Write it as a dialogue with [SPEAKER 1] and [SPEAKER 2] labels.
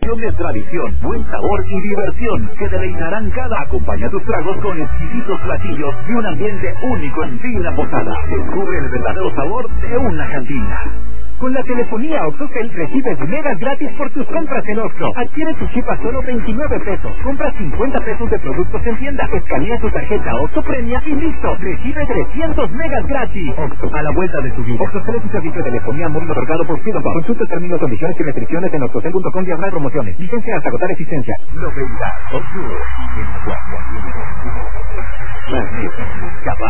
[SPEAKER 1] De tradición, buen sabor y diversión que deleitarán cada. Acompaña tus tragos con exquisitos platillos y un ambiente único en Fina Posada. Descubre el verdadero sabor de una cantina. Con la telefonía OxxoCell recibes megas gratis por tus compras en Oxxo. Adquiere tu chip a solo 29 pesos. Compra 50 pesos de productos en tienda. Escanea tu tarjeta Oxxo Premia y listo. Recibe 300 megas gratis. Oxxo, a la vuelta de tu vida. OxxoCell es un servicio de telefonía móvil otorgado por Freedom. Consulta términos, condiciones y restricciones en oxxocell.com/promociones. Licencia hasta agotar existencia. Novedad. Oxxo.